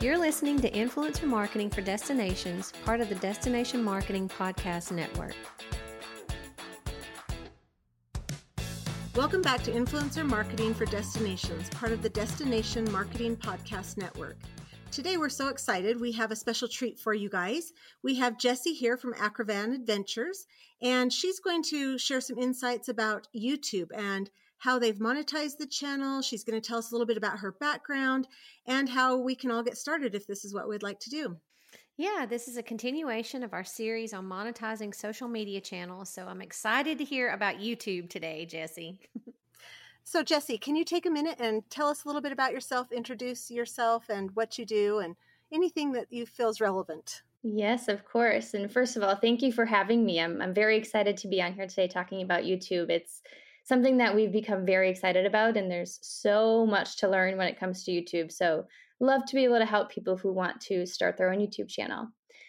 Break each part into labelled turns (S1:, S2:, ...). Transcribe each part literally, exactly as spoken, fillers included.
S1: You're listening to Influencer Marketing for Destinations, part of the Destination Marketing Podcast Network.
S2: Welcome back to Influencer Marketing for Destinations, part of the Destination Marketing Podcast Network. Today we're so excited. We have a special treat for you guys. We have Jessie here from Acrovan Adventures, and she's going to share some insights about YouTube and how they've monetized the channel. She's going to tell us a little bit about her background and how we can all get started if this is what we'd like to do.
S1: Yeah, this is a continuation of our series on monetizing social media channels. So I'm excited to hear about YouTube today, Jessie.
S2: So Jessie, can you take a minute and tell us a little bit about yourself, introduce yourself and what you do and anything that you feel is relevant?
S3: Yes, of course. And first of all, thank you for having me. I'm I'm very excited to be on here today talking about YouTube. It's something that we've become very excited about, and there's so much to learn when it comes to YouTube. So love to be able to help people who want to start their own YouTube channel.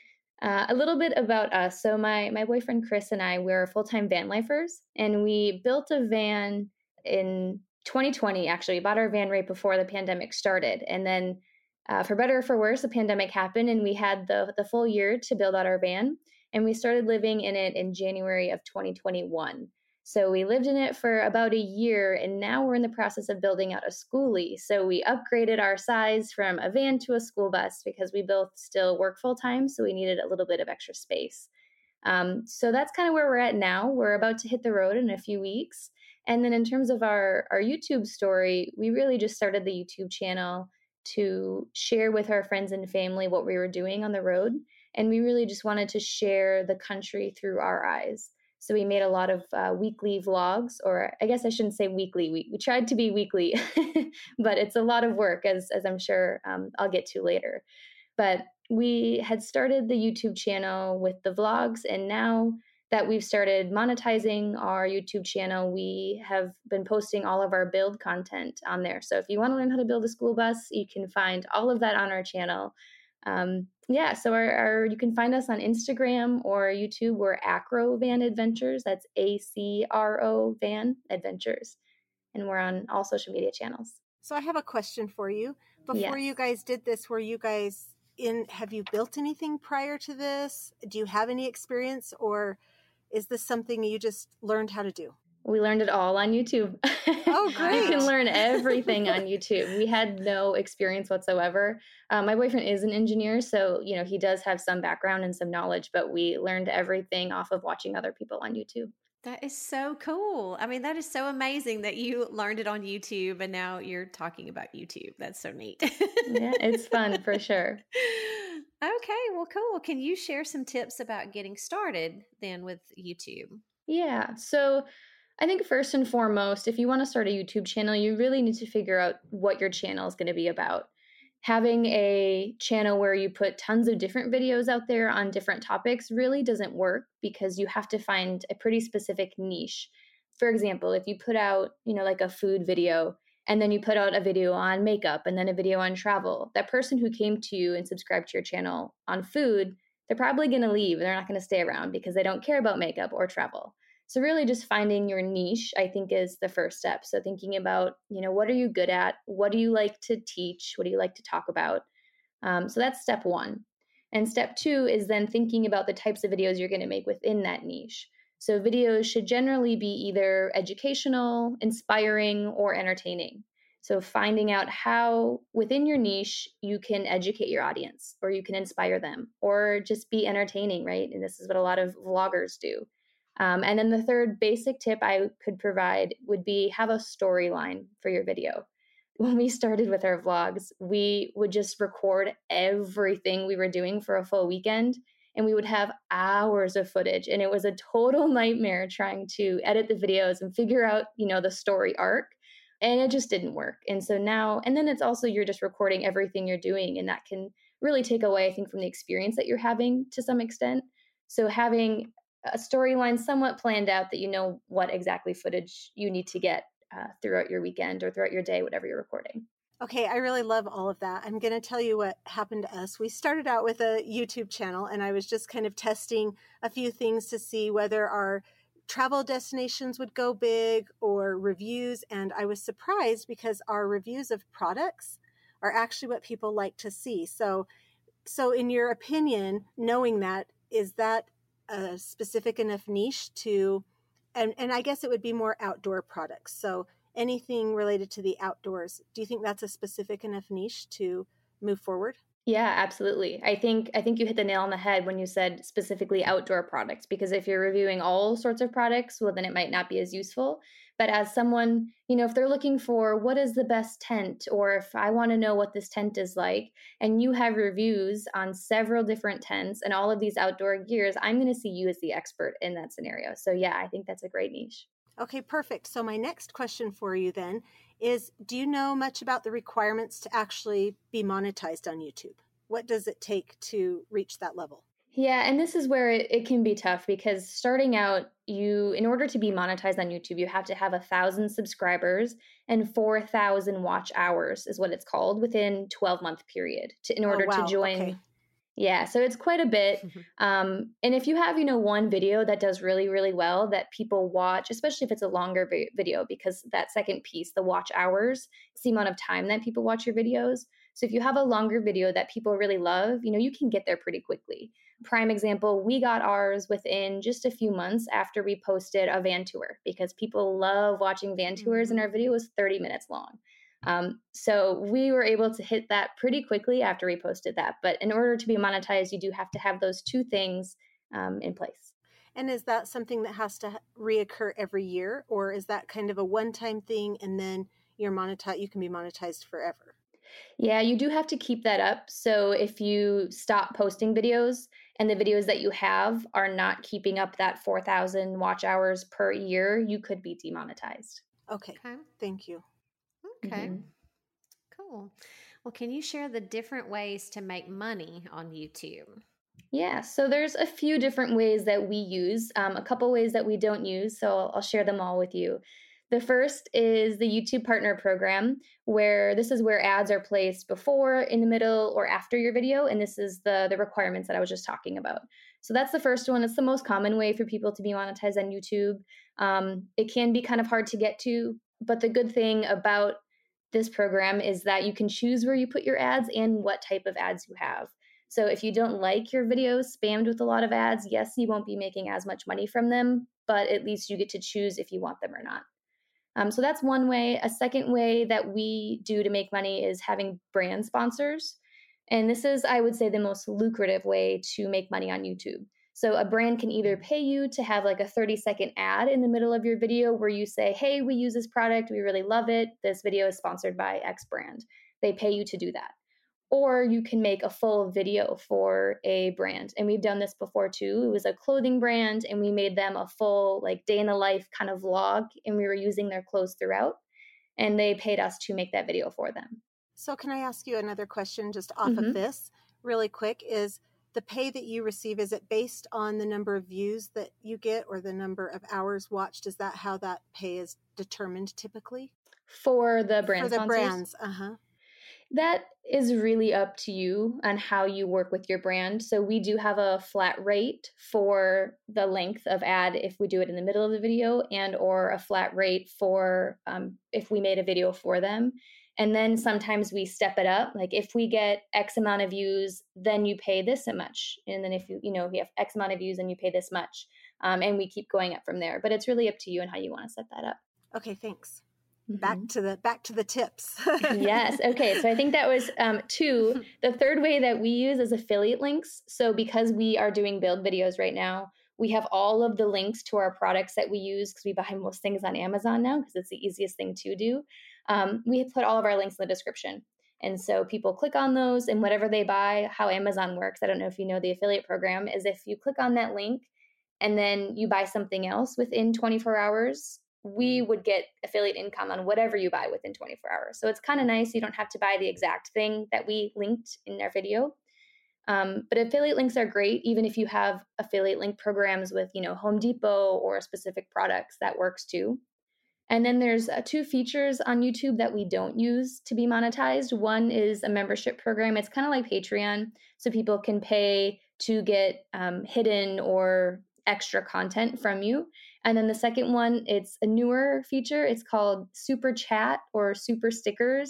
S3: Uh, a little bit about us. So my my boyfriend Chris and I, we're full-time van lifers, and we built a van in twenty twenty. Actually, we bought our van right before the pandemic started, and then uh, for better or for worse, the pandemic happened, and we had the the full year to build out our van, and we started living in it in January of twenty twenty-one. So we lived in it for about a year, and now we're in the process of building out a schoolie. So we upgraded our size from a van to a school bus because we both still work full time, so we needed a little bit of extra space. Um, so that's kind of where we're at now. We're about to hit the road in a few weeks. And then in terms of our, our YouTube story, we really just started the YouTube channel to share with our friends and family what we were doing on the road. And we really just wanted to share the country through our eyes. So we made a lot of uh, weekly vlogs, or I guess I shouldn't say weekly. We, we tried to be weekly, but it's a lot of work, as, as I'm sure um, I'll get to later. But we had started the YouTube channel with the vlogs, and now that we've started monetizing our YouTube channel, we have been posting all of our build content on there. So if you want to learn how to build a school bus, you can find all of that on our channel. Um, yeah, so our, our you can find us on Instagram or YouTube. We're Acrovan Adventures. That's A C R O Van Adventures. And we're on all social media channels.
S2: So I have a question for you. Before
S3: Yes.
S2: you guys did this, were you guys in, have you built anything prior to this? Do you have any experience, or is this something you just learned how to do?
S3: We learned it all on YouTube.
S2: Oh, great.
S3: You can learn everything on YouTube. We had no experience whatsoever. Um, my boyfriend is an engineer, so you know he does have some background and some knowledge, but we learned everything off of watching other people on YouTube.
S1: That is so cool. I mean, that is so amazing that you learned it on YouTube and now you're talking about YouTube. That's so neat.
S3: Yeah, it's fun for sure.
S1: Okay, well, cool. Can you share some tips about getting started then with YouTube?
S3: Yeah, so I think first and foremost, if you want to start a YouTube channel, you really need to figure out what your channel is going to be about. Having a channel where you put tons of different videos out there on different topics really doesn't work because you have to find a pretty specific niche. For example, if you put out, you know, like a food video, and then you put out a video on makeup and then a video on travel, that person who came to you and subscribed to your channel on food, they're probably going to leave. They're not going to stay around because they don't care about makeup or travel. So really just finding your niche, I think, is the first step. So thinking about, you know, what are you good at? What do you like to teach? What do you like to talk about? Um, so that's step one. And step two is then thinking about the types of videos you're going to make within that niche. So videos should generally be either educational, inspiring, or entertaining. So finding out how within your niche you can educate your audience, or you can inspire them, or just be entertaining, right? And this is what a lot of vloggers do. Um, and then the third basic tip I could provide would be have a storyline for your video. When we started with our vlogs, we would just record everything we were doing for a full weekend, and we would have hours of footage. And it was a total nightmare trying to edit the videos and figure out, you know, the story arc. And it just didn't work. And so now, and then it's also, you're just recording everything you're doing, and that can really take away, I think, from the experience that you're having to some extent. So having a storyline somewhat planned out that you know what exactly footage you need to get uh, throughout your weekend or throughout your day, whatever you're recording.
S2: Okay, I really love all of that. I'm going to tell you what happened to us. We started out with a YouTube channel, and I was just kind of testing a few things to see whether our travel destinations would go big or reviews. And I was surprised because our reviews of products are actually what people like to see. So, so in your opinion, knowing that, is that a specific enough niche to, and, and I guess it would be more outdoor products. So anything related to the outdoors, do you think that's a specific enough niche to move forward?
S3: Yeah, absolutely. I think I think you hit the nail on the head when you said specifically outdoor products, because if you're reviewing all sorts of products, well, then it might not be as useful. But as someone, you know, if they're looking for what is the best tent, or if I want to know what this tent is like, and you have reviews on several different tents and all of these outdoor gears, I'm going to see you as the expert in that scenario. So yeah, I think that's a great niche.
S2: Okay, perfect. So my next question for you then is, do you know much about the requirements to actually be monetized on YouTube? What does it take to reach that level?
S3: Yeah, and this is where it, it can be tough, because starting out, you, in order to be monetized on YouTube, you have to have a thousand subscribers and four thousand watch hours is what it's called within twelve month period to, in order
S2: oh, wow.
S3: to join.
S2: Okay.
S3: Yeah, so it's quite a bit. Um, and if you have, you know, one video that does really, really well that people watch, especially if it's a longer vi- video, because that second piece, the watch hours, it's the amount of time that people watch your videos. So if you have a longer video that people really love, you know, you can get there pretty quickly. Prime example, we got ours within just a few months after we posted a van tour, because people love watching van tours, mm-hmm. and our video was thirty minutes long. Um, so we were able to hit that pretty quickly after we posted that. But in order to be monetized, you do have to have those two things um, in place.
S2: And is that something that has to reoccur every year, or is that kind of a one-time thing and then you're monetized, you can be monetized forever?
S3: Yeah, you do have to keep that up. So if you stop posting videos and the videos that you have are not keeping up that four thousand watch hours per year, you could be demonetized.
S2: Okay, okay. Thank you.
S1: Okay, mm-hmm. Cool. Well, can you share the different ways to make money on YouTube?
S3: Yeah, so there's a few different ways that we use, um, a couple ways that we don't use, so I'll, I'll share them all with you. The first is the YouTube Partner Program, where this is where ads are placed before, in the middle, or after your video, and this is the, the requirements that I was just talking about. So that's the first one. It's the most common way for people to be monetized on YouTube. Um, it can be kind of hard to get to, but the good thing about this program is that you can choose where you put your ads and what type of ads you have. So if you don't like your videos spammed with a lot of ads, yes, you won't be making as much money from them, but at least you get to choose if you want them or not. Um, so that's one way. A second way that we do to make money is having brand sponsors. And this is, I would say, the most lucrative way to make money on YouTube. So a brand can either pay you to have like a thirty second ad in the middle of your video where you say, hey, we use this product, we really love it, this video is sponsored by X brand. They pay you to do that. Or you can make a full video for a brand. And we've done this before too. It was a clothing brand and we made them a full like day in the life kind of vlog, and we were using their clothes throughout, and they paid us to make that video for them.
S2: So can I ask you another question just off
S3: mm-hmm.
S2: of this really quick? Is the pay that you receive, is it based on the number of views that you get or the number of hours watched? Is that how that pay is determined typically?
S3: For the brand
S2: For the
S3: sponsors?
S2: brands, uh-huh.
S3: That is really up to you on how you work with your brand. So we do have a flat rate for the length of ad if we do it in the middle of the video, and or a flat rate for um, if we made a video for them. And then sometimes we step it up. Like if we get X amount of views, then you pay this much. And then if you, you know, we have X amount of views and you pay this much. Um, and we keep going up from there. But it's really up to you and how you want to set that up.
S2: Okay, thanks. Mm-hmm. Back to the back to the tips.
S3: Yes. Okay. So I think that was um, two. The third way that we use is affiliate links. So because we are doing build videos right now, we have all of the links to our products that we use because we buy most things on Amazon now because it's the easiest thing to do. Um, we put all of our links in the description. And so people click on those, and whatever they buy, how Amazon works, I don't know if you know the affiliate program, is if you click on that link and then you buy something else within twenty-four hours, we would get affiliate income on whatever you buy within twenty-four hours. So it's kind of nice. You don't have to buy the exact thing that we linked in our video. Um, but affiliate links are great, even if you have affiliate link programs with, you know, Home Depot or specific products, that works too. And then there's uh, two features on YouTube that we don't use to be monetized. One is a membership program. It's kind of like Patreon, so people can pay to get um, hidden or extra content from you. And then the second one, it's a newer feature. It's called Super Chat or Super Stickers.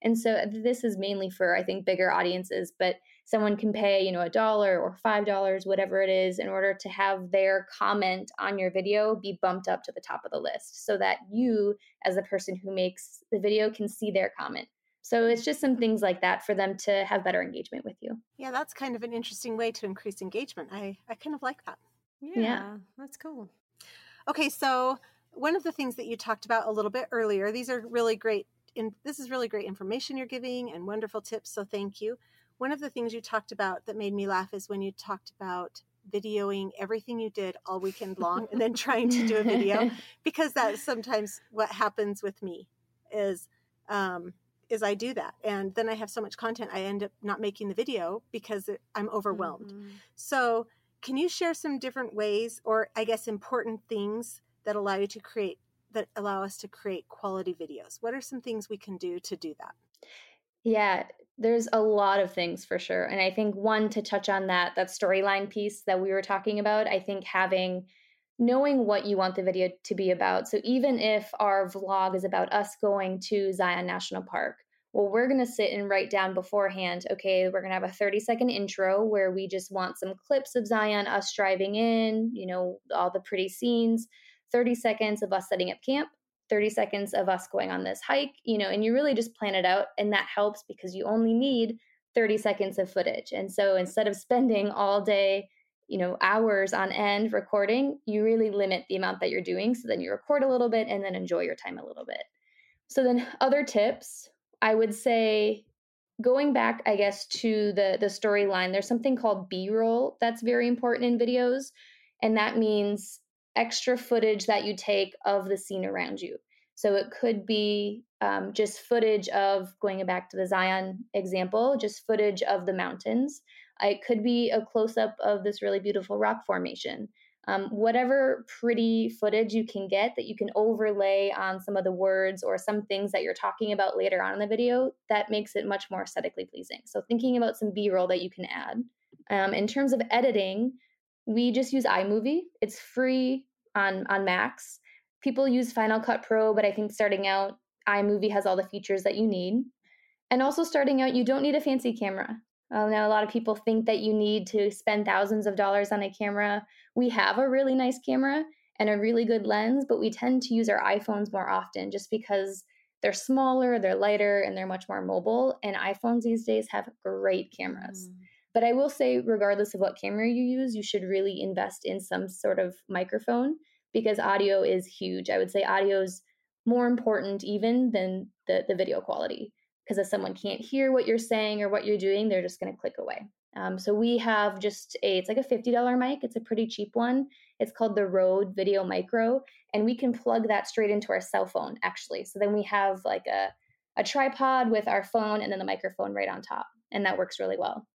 S3: And so this is mainly for, I think, bigger audiences, but someone can pay, you know, a dollar or five dollars, whatever it is, in order to have their comment on your video be bumped up to the top of the list so that you, as the person who makes the video, can see their comment. So it's just some things like that for them to have better engagement with you.
S2: Yeah, that's kind of an interesting way to increase engagement. I, I kind of like that.
S1: Yeah,
S3: Yeah.
S1: that's cool.
S2: Okay, so one of the things that you talked about a little bit earlier, these are really great. In, this is really great information you're giving and wonderful tips, so thank you. One of the things you talked about that made me laugh is when you talked about videoing everything you did all weekend long and then trying to do a video, because that's sometimes what happens with me is um, is I do that. And then I have so much content, I end up not making the video because it, I'm overwhelmed. Mm-hmm. So can you share some different ways, or I guess important things that allow you to create, that allow us to create quality videos? What are some things we can do to do that?
S3: Yeah, there's a lot of things for sure. And I think one, to touch on that, that storyline piece that we were talking about, I think having, knowing what you want the video to be about. So even if our vlog is about us going to Zion National Park, well, we're going to sit and write down beforehand, okay, we're going to have a thirty second intro where we just want some clips of Zion, us driving in, you know, all the pretty scenes, thirty seconds of us setting up camp, thirty seconds of us going on this hike, you know, and you really just plan it out. And that helps because you only need thirty seconds of footage. And so instead of spending all day, you know, hours on end recording, you really limit the amount that you're doing. So then you record a little bit and then enjoy your time a little bit. So then other tips, I would say, going back, I guess, to the, the storyline, there's something called B-roll that's very important in videos. And that means extra footage that you take of the scene around you. So it could be um, just footage of, going back to the Zion example, just footage of the mountains. It could be a close-up of this really beautiful rock formation. Um, whatever pretty footage you can get that you can overlay on some of the words or some things that you're talking about later on in the video, that makes it much more aesthetically pleasing. So thinking about some B-roll that you can add. Um, in terms of editing, we just use iMovie. It's free on, on Macs. People use Final Cut Pro, but I think starting out, iMovie has all the features that you need. And also starting out, you don't need a fancy camera. Uh, now, a lot of people think that you need to spend thousands of dollars on a camera. We have a really nice camera and a really good lens, but we tend to use our iPhones more often just because they're smaller, they're lighter, and they're much more mobile. And iPhones these days have great cameras. Mm. But I will say, regardless of what camera you use, you should really invest in some sort of microphone because audio is huge. I would say audio is more important even than the, the video quality. Because if someone can't hear what you're saying or what you're doing, they're just going to click away. Um, so we have just a, it's like a fifty dollars mic. It's a pretty cheap one. It's called the Rode Video Micro. And we can plug that straight into our cell phone, actually. So then we have like a, a tripod with our phone and then the microphone right on top. And that works really well.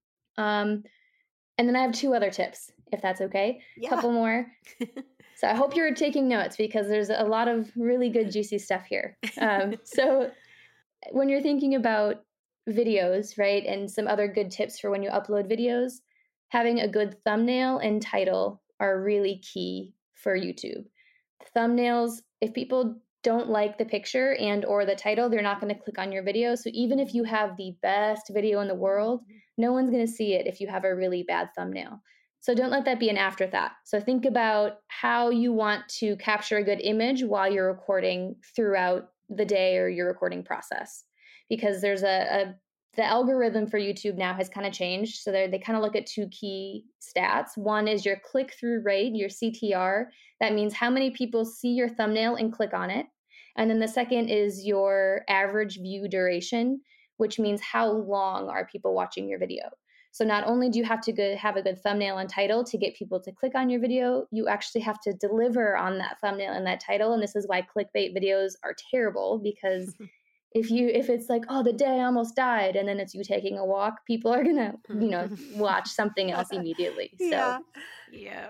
S3: Um, and then I have two other tips, if that's okay. A yeah. couple more. So I hope you're taking notes because there's a lot of really good, juicy stuff here. Um, so when you're thinking about videos, right, and some other good tips for when you upload videos, having a good thumbnail and title are really key for YouTube. Thumbnails, if people don't like the picture and or the title, they're not going to click on your video. So even if you have the best video in the world, no one's going to see it if you have a really bad thumbnail. So don't let that be an afterthought. So think about how you want to capture a good image while you're recording throughout the day or your recording process, because there's a, a the algorithm for YouTube now has kind of changed. So they kind of look at two key stats. One is your click-through rate, your C T R. That means how many people see your thumbnail and click on it. And then the second is your average view duration, which means how long are people watching your video. So not only do you have to go, have a good thumbnail and title to get people to click on your video, you actually have to deliver on that thumbnail and that title. And this is why clickbait videos are terrible, because if you if it's like, oh, the day I almost died, and then it's you taking a walk, people are gonna, you know, watch something else immediately. So
S1: yeah. yeah.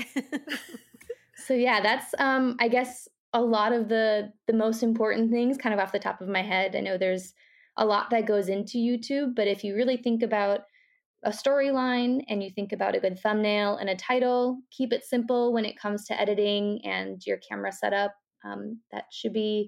S3: So yeah, that's um I guess a lot of the the most important things kind of off the top of my head. I know there's a lot that goes into YouTube, but if you really think about a storyline and you think about a good thumbnail and a title, keep it simple when it comes to editing and your camera setup. Um, that should be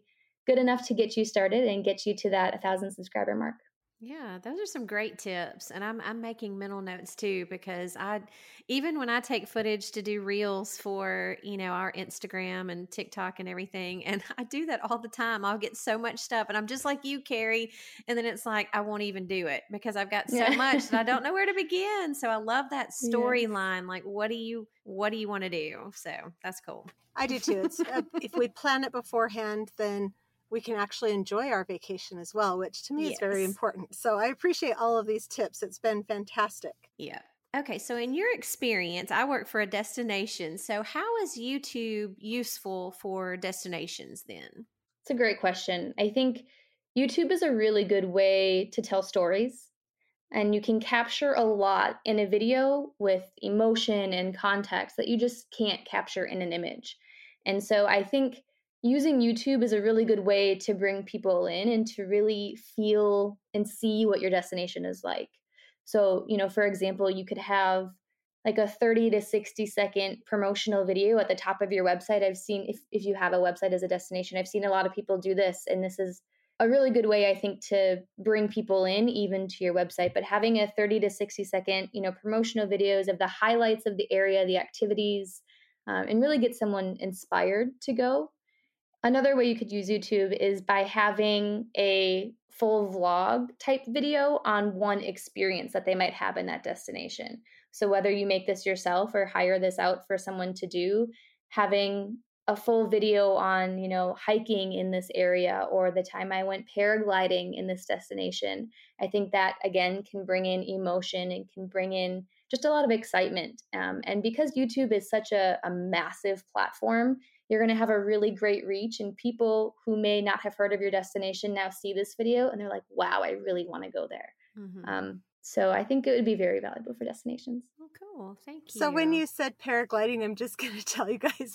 S3: good enough to get you started and get you to that one thousand subscriber mark.
S1: Yeah, those are some great tips. And I'm I'm making mental notes too, because I even when I take footage to do reels for, you know, our Instagram and TikTok and everything, and I do that all the time. I'll get so much stuff and I'm just like you, Carrie. And then it's like I won't even do it because I've got so
S3: Yeah.
S1: much that I don't know where to begin. So I love that
S3: Yes.
S1: storyline. Like what do you what do you want to do? So that's cool.
S2: I do too. It's uh, if we plan it beforehand, then we can actually enjoy our vacation as well, which to me is very
S1: Yes.
S2: important. So I appreciate all of these tips. It's been fantastic.
S1: Yeah. Okay. So, in your experience, I work for a destination. So, how is YouTube useful for destinations then?
S3: It's a great question. I think YouTube is a really good way to tell stories, and you can capture a lot in a video with emotion and context that you just can't capture in an image. And so I think using YouTube is a really good way to bring people in and to really feel and see what your destination is like. So, you know, for example, you could have like a thirty to sixty second promotional video at the top of your website. I've seen, if, if you have a website as a destination, I've seen a lot of people do this. And this is a really good way, I think, to bring people in even to your website. But having a thirty to sixty second, you know, promotional videos of the highlights of the area, the activities, um, and really get someone inspired to go. Another way you could use YouTube is by having a full vlog type video on one experience that they might have in that destination. So whether you make this yourself or hire this out for someone to do, having a full video on, you know, hiking in this area or the time I went paragliding in this destination, I think that, again, can bring in emotion and can bring in just a lot of excitement. Um, and because YouTube is such a, a massive platform, you're going to have a really great reach, and people who may not have heard of your destination now see this video and they're like, wow, I really want to go there.
S1: Mm-hmm.
S3: Um, so I think it would be very valuable for destinations.
S1: Oh, cool. Thank you.
S2: So when you said paragliding, I'm just going to tell you guys,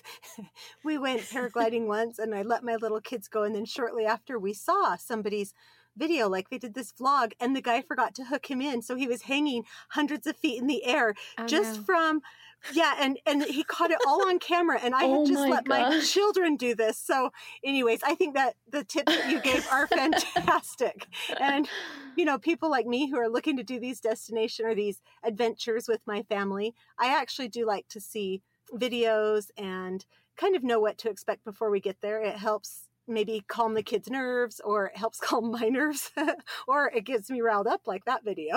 S2: we went paragliding once and I let my little kids go. And then shortly after we saw somebody's video, like they did this vlog, and the guy forgot to hook him in. So he was hanging hundreds of feet in the air
S1: oh,
S2: just
S1: no.
S2: from, yeah. And, and he caught it all on camera, and I
S3: Oh
S2: had just
S3: my
S2: let my
S3: gosh.
S2: children do this. So anyways, I think that the tips that you gave are fantastic. And, you know, people like me who are looking to do these destination or these adventures with my family, I actually do like to see videos and kind of know what to expect before we get there. It helps maybe calm the kids' nerves, or it helps calm my nerves, or it gets me riled up like that video.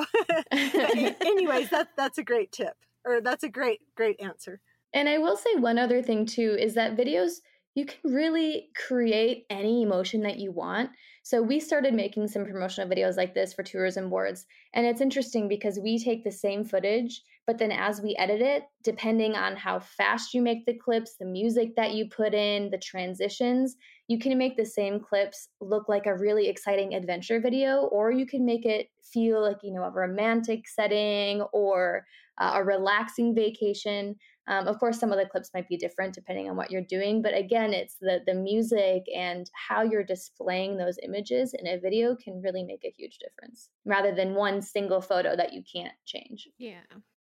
S2: Anyways, that, that's a great tip, or that's a great, great answer.
S3: And I will say one other thing too, is that videos, you can really create any emotion that you want. So we started making some promotional videos like this for tourism boards. And it's interesting because we take the same footage, but then as we edit it, depending on how fast you make the clips, the music that you put in, the transitions, you can make the same clips look like a really exciting adventure video, or you can make it feel like, you know, a romantic setting or uh, a relaxing vacation. Um, of course, some of the clips might be different depending on what you're doing. But again, it's the, the music and how you're displaying those images in a video can really make a huge difference, rather than one single photo that you can't change.
S1: Yeah.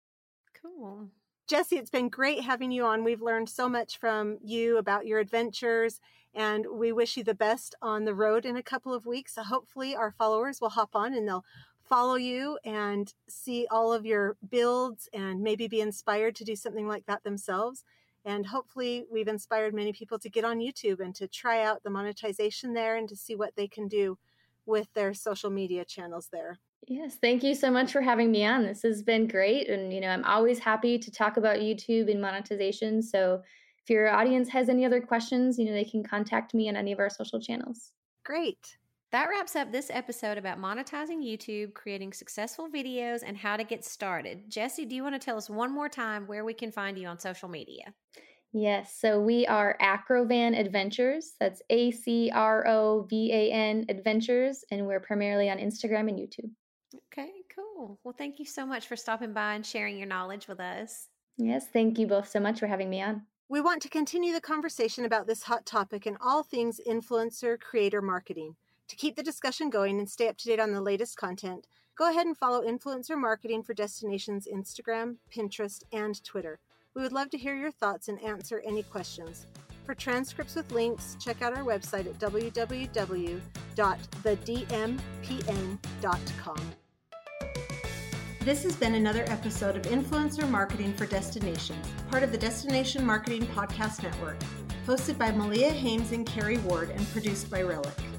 S1: Cool.
S2: Jessie, it's been great having you on. We've learned so much from you about your adventures, and we wish you the best on the road in a couple of weeks. So hopefully our followers will hop on and they'll follow you and see all of your builds and maybe be inspired to do something like that themselves. And hopefully we've inspired many people to get on YouTube and to try out the monetization there and to see what they can do with their social media channels there.
S3: Yes, thank you so much for having me on. This has been great. And, you know, I'm always happy to talk about YouTube and monetization. So if your audience has any other questions, you know, they can contact me on any of our social channels.
S2: Great.
S1: That wraps up this episode about monetizing YouTube, creating successful videos, and how to get started. Jessie, do you want to tell us one more time where we can find you on social media?
S3: Yes, so we are Acrovan Adventures. That's A C R O V A N Adventures, and we're primarily on Instagram and YouTube.
S1: Okay, cool. Well, thank you so much for stopping by and sharing your knowledge with us.
S3: Yes, thank you both so much for having me on.
S2: We want to continue the conversation about this hot topic and all things influencer creator marketing. To keep the discussion going and stay up to date on the latest content, go ahead and follow Influencer Marketing for Destinations Instagram, Pinterest, and Twitter. We would love to hear your thoughts and answer any questions. For transcripts with links, check out our website at w w w dot the d m p n dot com. This has been another episode of Influencer Marketing for Destinations, part of the Destination Marketing Podcast Network, hosted by Malia Haynes and Carrie Ward and produced by Relic.